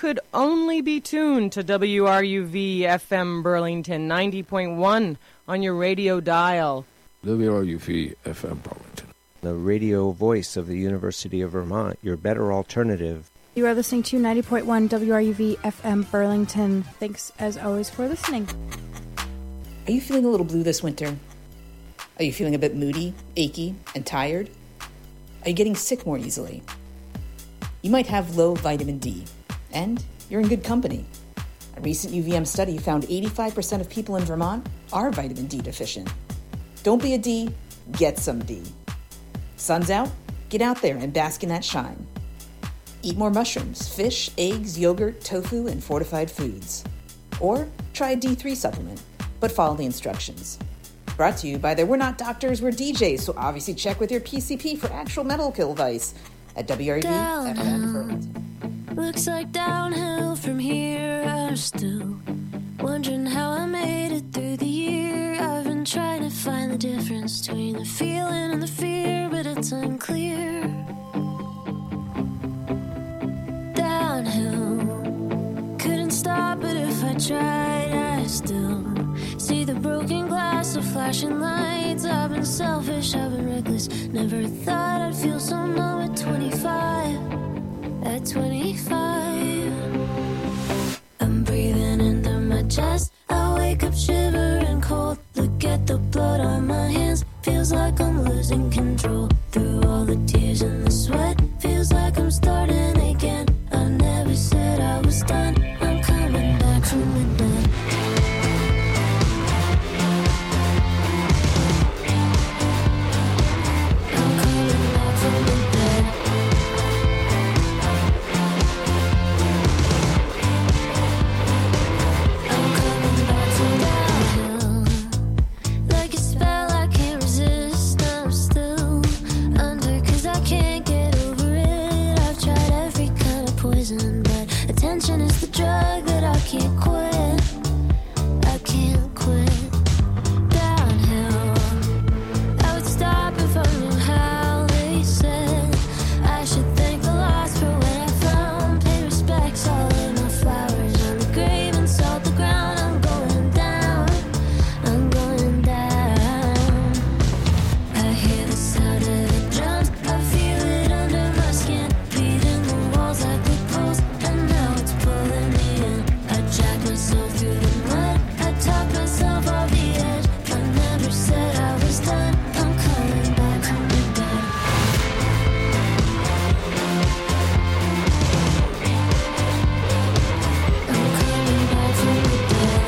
could only be tuned to WRUV FM Burlington 90.1 on your radio dial. WRUV FM Burlington, the radio voice of the University of Vermont, your better alternative. You are listening to 90.1 WRUV FM Burlington. Thanks, as always, for listening. Are you feeling a little blue this winter? Are you feeling a bit moody, achy, and tired? Are you getting sick more easily? You might have low vitamin D, and you're in good company. A recent UVM study found 85% of people in Vermont are vitamin D deficient. Don't be a D, get some D. Sun's out, get out there and bask in that shine. Eat more mushrooms, fish, eggs, yogurt, tofu, and fortified foods. Or try a D3 supplement, but follow the instructions. Brought to you by the We're Not Doctors, We're DJs, so obviously check with your PCP for actual medical advice at WRUV FM Burlington. Looks like downhill from here. I'm still wondering how I made it through the year. I've been trying to find the difference between the feeling and the fear, but it's unclear. Downhill, couldn't stop it if I tried. I still see the broken glass of flashing lights. I've been selfish, I've been reckless. Never thought I'd feel so numb at 25. At 25, I'm breathing into my chest. I wake up shivering cold. Look at the blood on my hands. Feels like I'm losing control. Through all the tears and the sweat, feels like I'm starting again. I never said I was done. I'm coming back from the dead. I'm coming back from the dead. I'm coming back from downhill. Like a spell I can't resist. I'm still under 'cause I can't get over it. I've tried every kind of poison, but attention is the drug that I can't quit. I can't quit. Downhill, I would stop if I knew how. They said I should thank the lost for what I found. Pay respects, all of my flowers on the grave and salt the ground. I'm going down, I'm going down. I hear the sound of the drums, I feel it under my skin, beating the walls like the poles, and now it's pulling me in. I dragged myself through the mud, I talked myself off the edge. I never said I was done. I'm coming back from the dead. I'm coming back from the dead.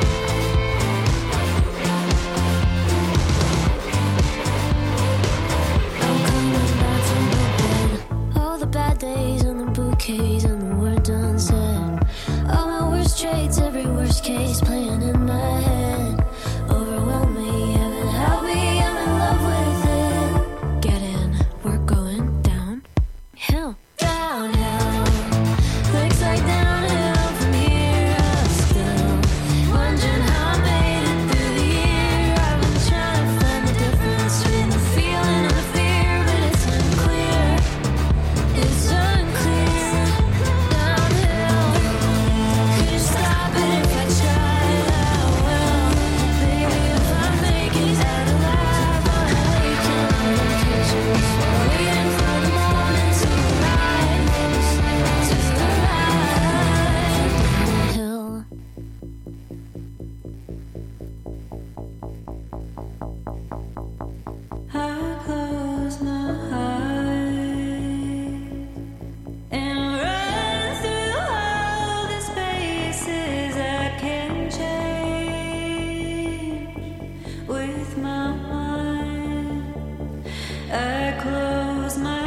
I'm coming back from the dead. All the bad days and the bouquets and the words unsaid. All my worst traits, every worst case playing in my head. Overwhelm me, heaven help me, I'm in love with it. Get in, we're going downhill. Downhill, looks like downhill from here. I'm still wondering how I made it through the year. I've been trying to find the difference between the feeling and the fear, but it's unclear. It's unclear. Downhill, couldn't stop it if I tried. I will. Baby, if I make it out alive, I'm waking on vacations, waiting for the moment to arrive. Downhill. I close my eyes and run through all the spaces I can change with my mind. I close my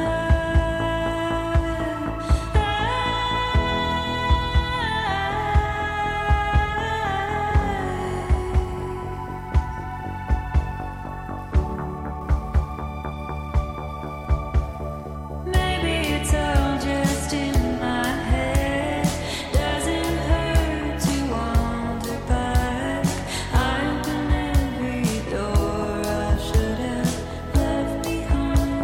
Maybe it's all just in my head. Doesn't hurt to wander back. I open every door I should have left behind.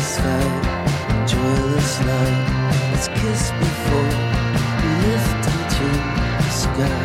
satisfied, joyless night. Let's kiss before we lift into the sky.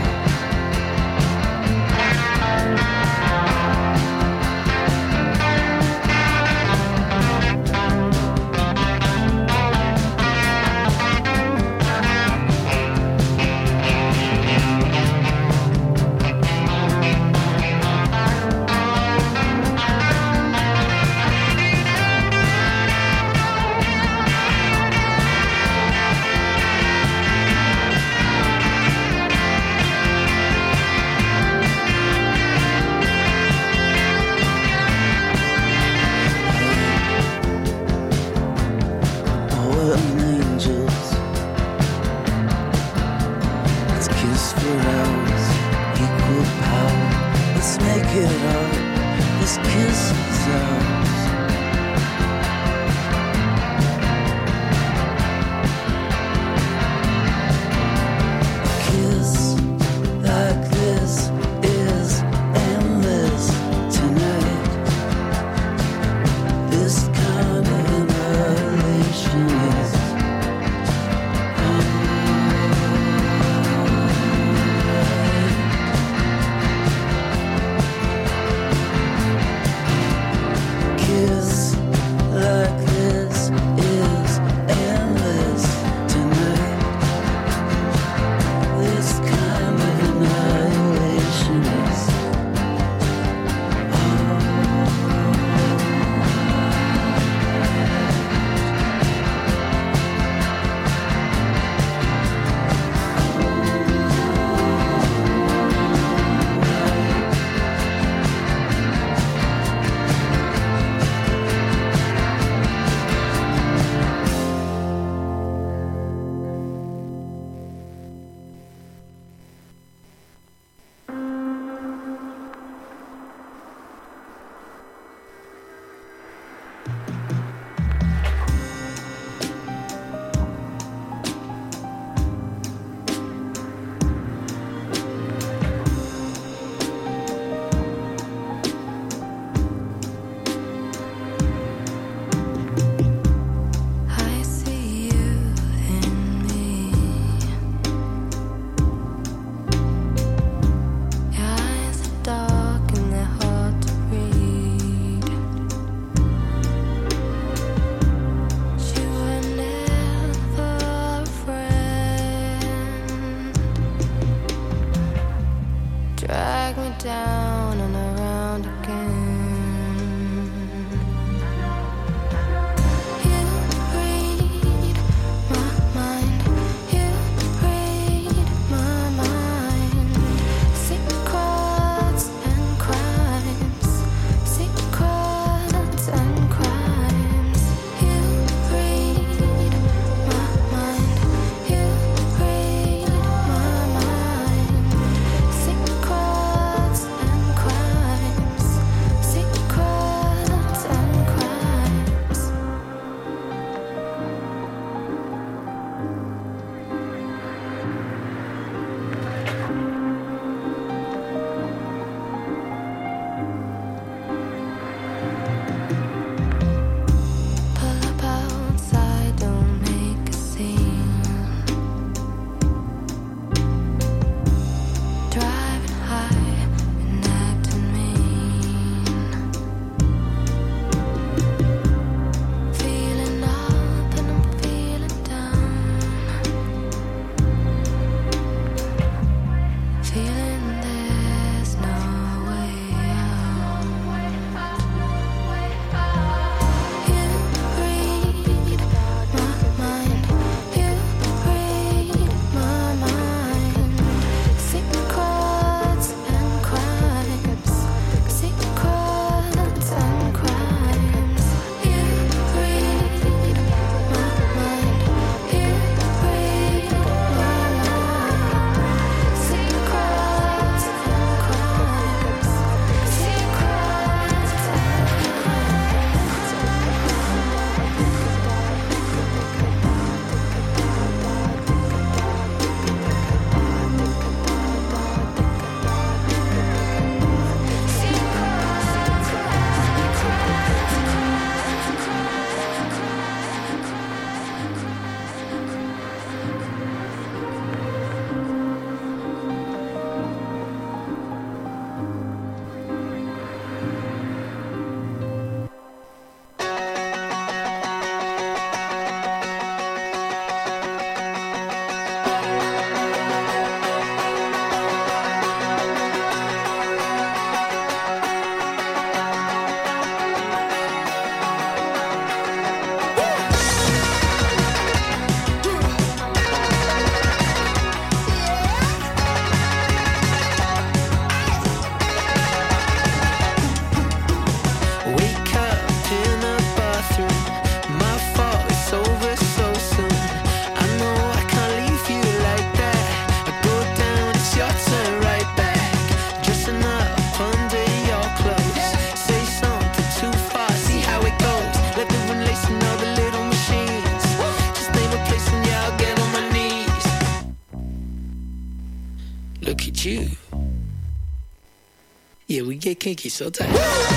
get kinky so tight.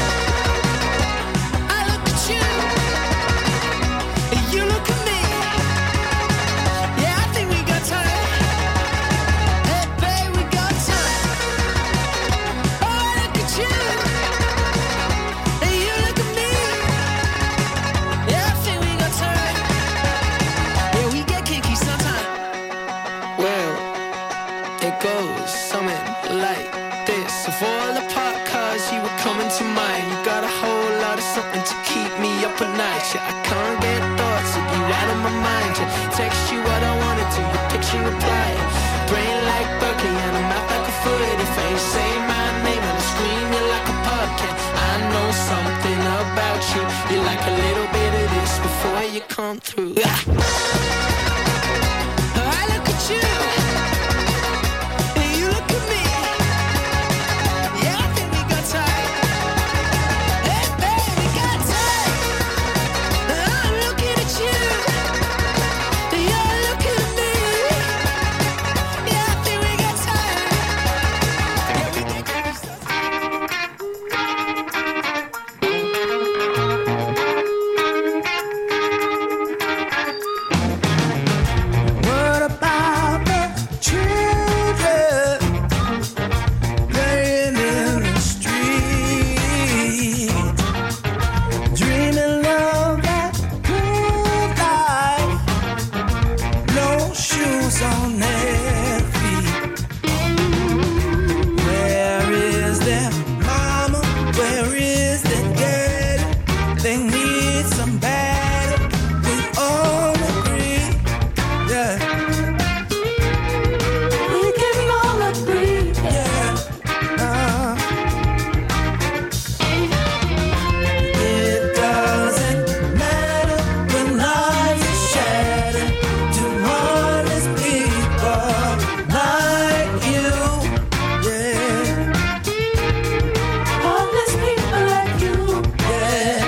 I look at you, and you look at me. Yeah, I think we got time. Hey, babe, we got time. Oh, I look at you, and you look at me. Yeah, I think we got time. Yeah, we get kinky sometime. Well, it goes something like this. So fall apart cause you were coming to mind. You got a whole lot of something to keep me up at night. Yeah, I can't get thoughts of you out of my mind. Yeah, text you what I wanted to, your picture reply. Brain like Berkeley and a mouth like a foot. If I ain't say my name and I scream you like a pumpkin, I know something about you. You like a little bit of this before you come through. I look at you, and you look at me. Yeah, I think we got time. Hey, babe, we got time. I'm looking at you, and you're looking at me. Yeah, I think we got time. Yeah, we get kinky What about the children playing in the street, dreaming of that good life, no shoes on their feet? Where is their mama? Where is their daddy? They need somebody. We all agree. Yeah. We can all agree. Yeah. It doesn't matter when lives are shattered to honest people like you. Yeah. Honest people like you. Yeah.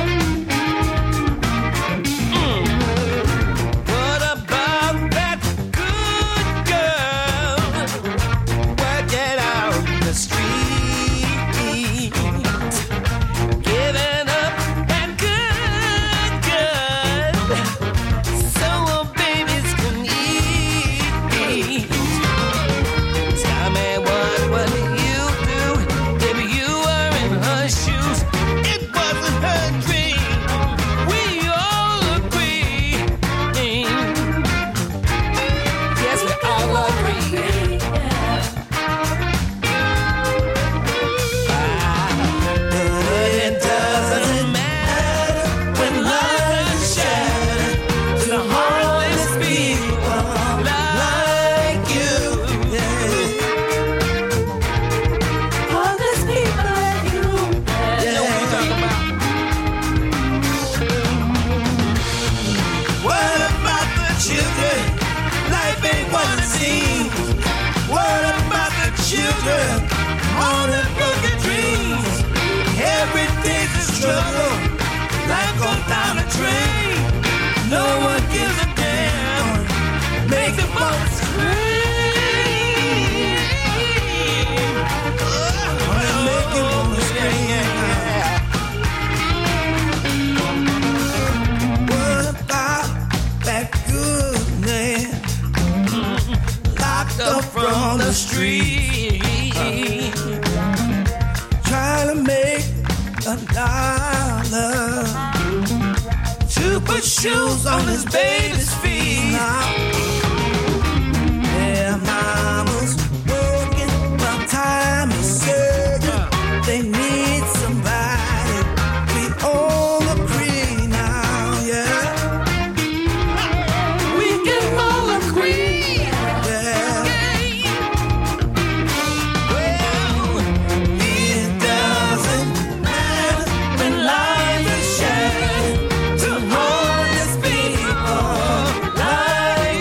What about that good girl working out the street, giving up that good, so our babies can eat? Tell me what would you do if you were in her shoes? It wasn't her dream. We all agree. Yes, we all agree. But it doesn't matter when lives are shattered to honest people like you. Honest people like you. Yeah. What about the children? Life ain't what it seems. What about the children? All the broken dreams. Every day's a struggle. Life goes down a drain. No one gives a damn. Make the bones scream. Make it wanna scream. What about that good man locked up from the street, trying to make $1 to put shoes on his baby's feet? Their mama's working while time is certain. They need somebody. We all agree now, yeah. We can all agree. Yeah. Well, it doesn't matter when lives are shattered to honest people like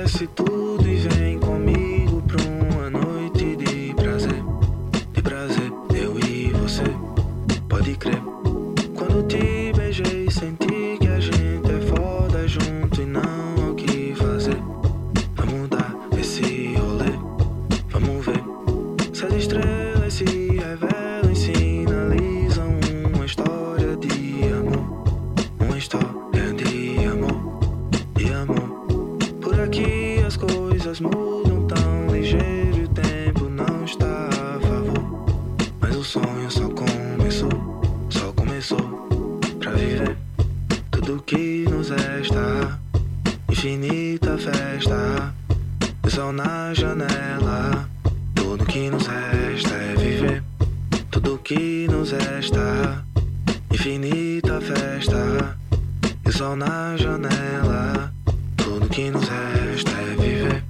esquece tudo e vem comigo pra uma noite de prazer. De prazer, eu e você, pode crer. Quando te beijei, senti que a gente é foda junto e não há o que fazer. Vamos dar esse rolê, vamos ver se as estrelas se revelam e sinalizam uma história de amor. Uma história de amor, de amor. Por aqui as coisas mudam tão ligeiro e o tempo não está a favor. Mas o sonho só começou pra viver tudo que nos resta. Infinita festa, o sol na janela. Tudo que nos resta é viver tudo que nos resta. Infinita festa, o sol na janela. Tudo que nos resta é viver.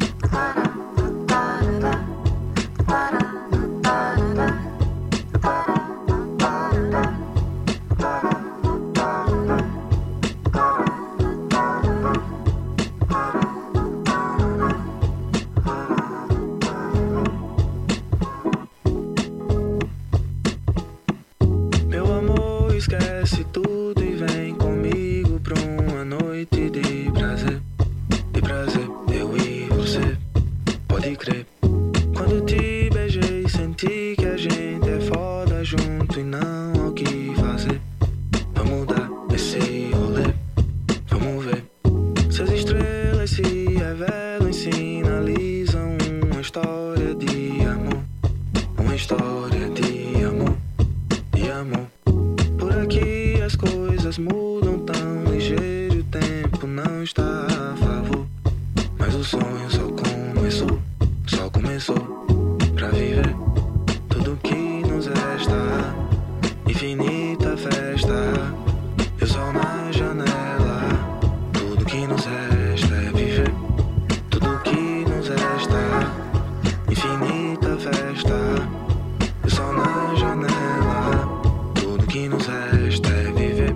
Meu amor, esquece tudo e vem comigo pra uma noite de prazer. De prazer, eu e você, pode crer. Quando te beijei, senti que a gente é foda junto e não há o que fazer. Vamos dar esse rolê, vamos ver se as estrelas se revelam e sinalizam uma história de amor. Uma história de amor, de amor. Por aqui as coisas mudam tão ligeiro e o tempo não está a favor. Mas o sonho só começou pra viver tudo que nos resta. Infinita festa, e o sol na janela. Tudo que nos resta é viver tudo que nos resta. Infinita festa, e o sol na janela. Tudo que nos resta é viver.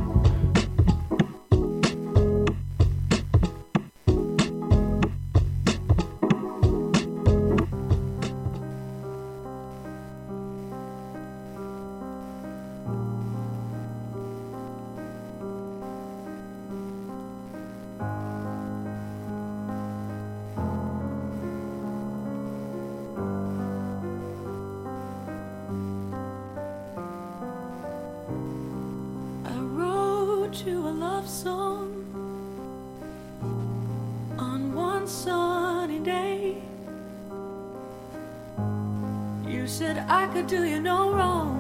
I wrote you a love song on one sunny day. You said I could do you no wrong.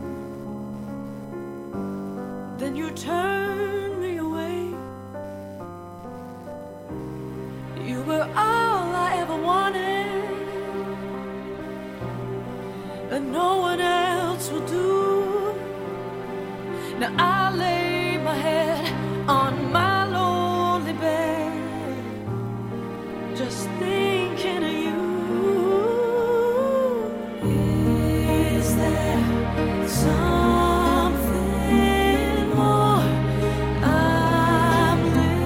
Then you turned me away. You were all I ever wanted, and no one else will do. Now I lay my head on my lonely bed, just thinking of you. Is there something more I'm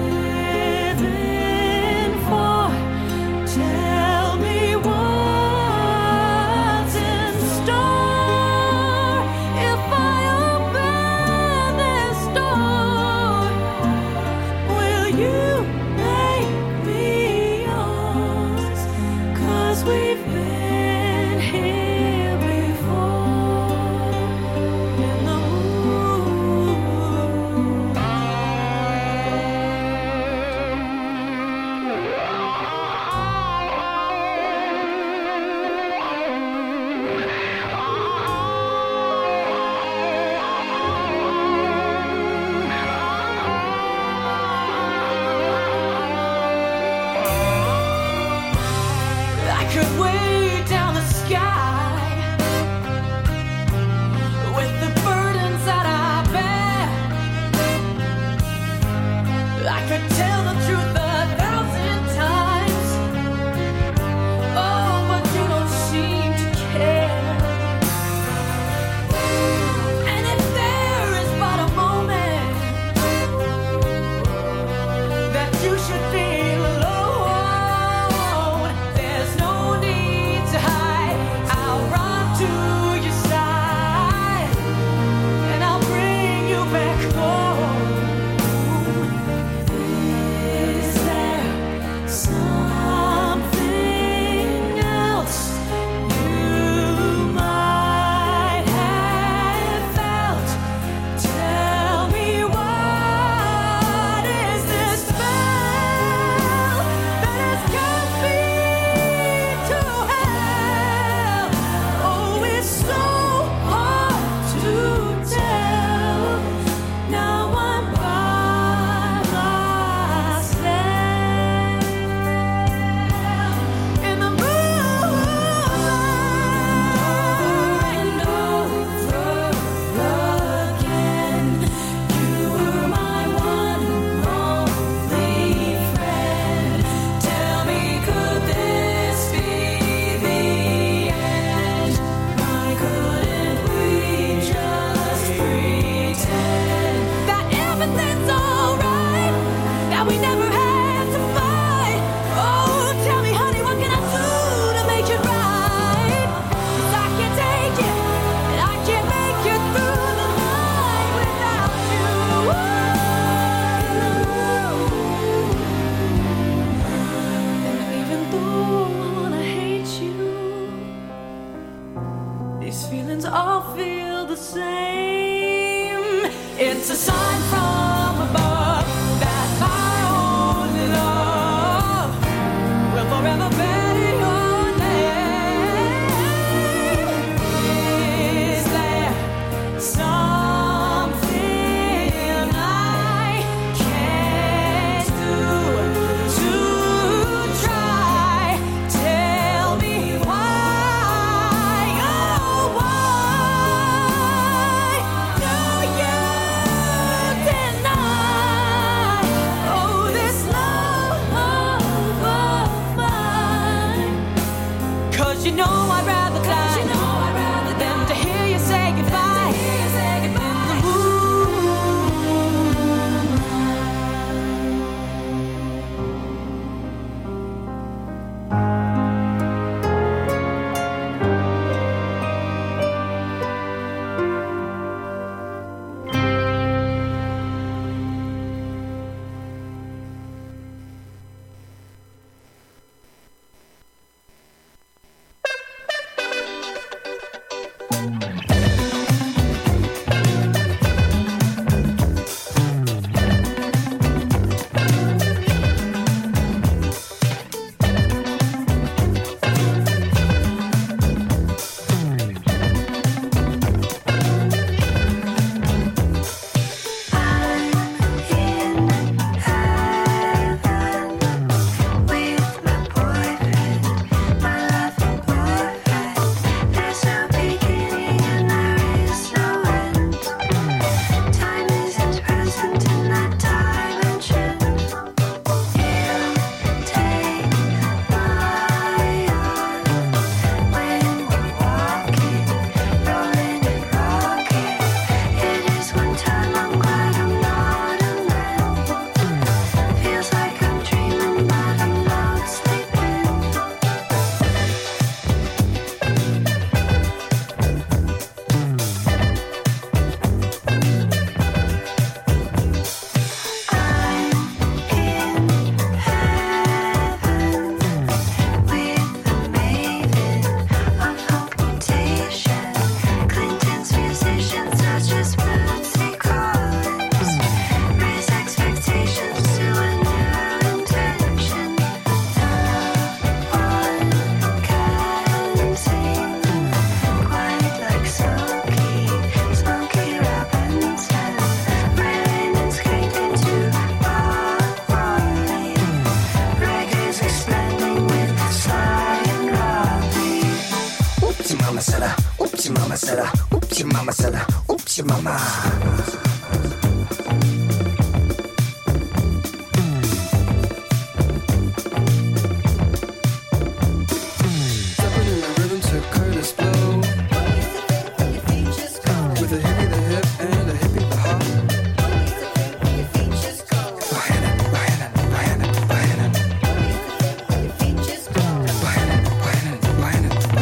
living for? Tell me what's in store if I open this door. It's a sign from above that my only love will forever bear your name. Is there something I can't do to try? Tell me why, oh why do you deny, oh this love of mine? 'Cause you know I'd rather die than to hear you say goodbye in the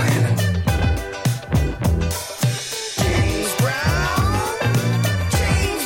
James Brown.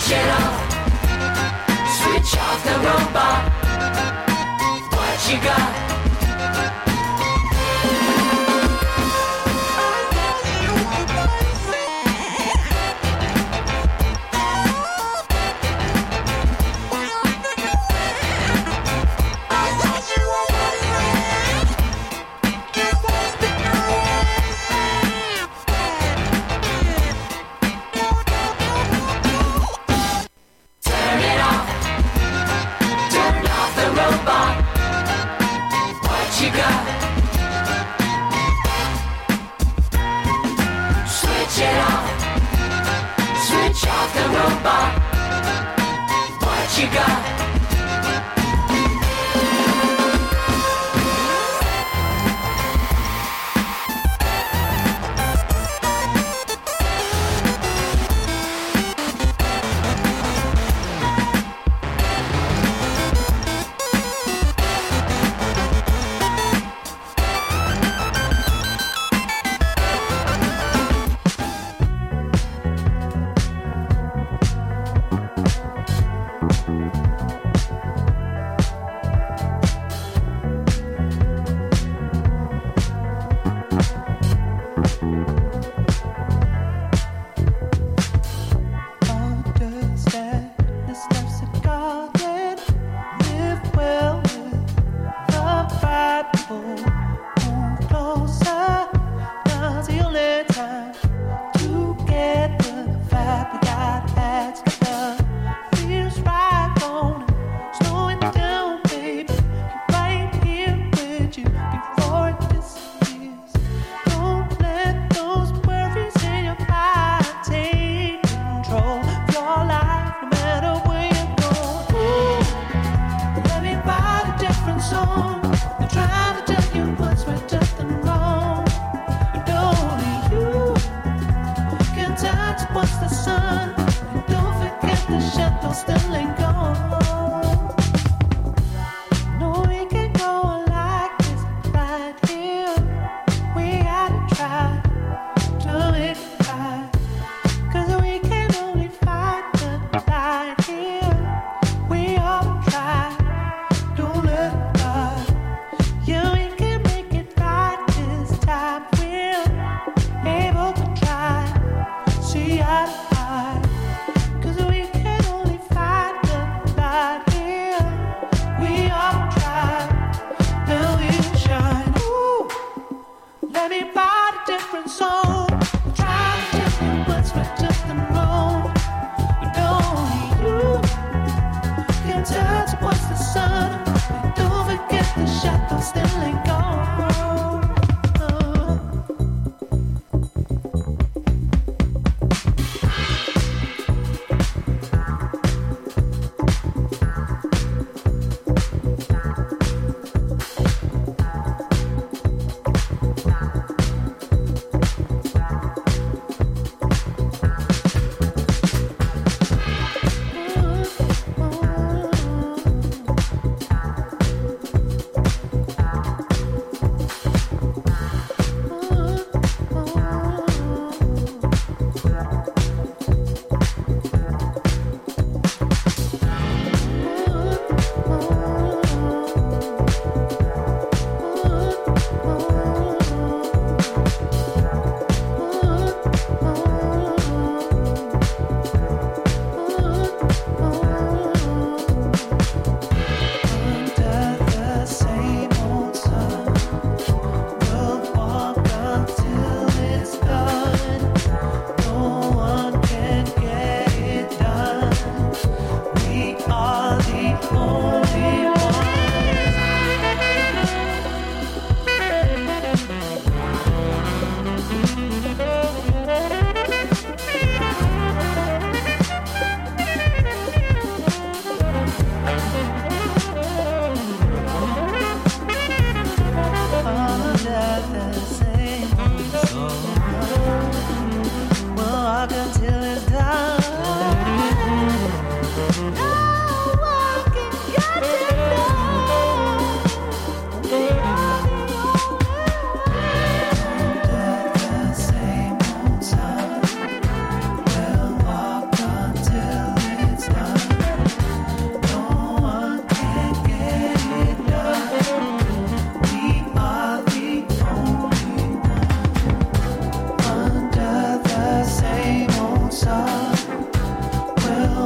Switch it off. Switch off the robot. What you got? Turn it off. Turn off the robot. What you got? Switch it off. Switch off the robot. What you got?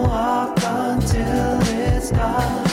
walk until it's dark.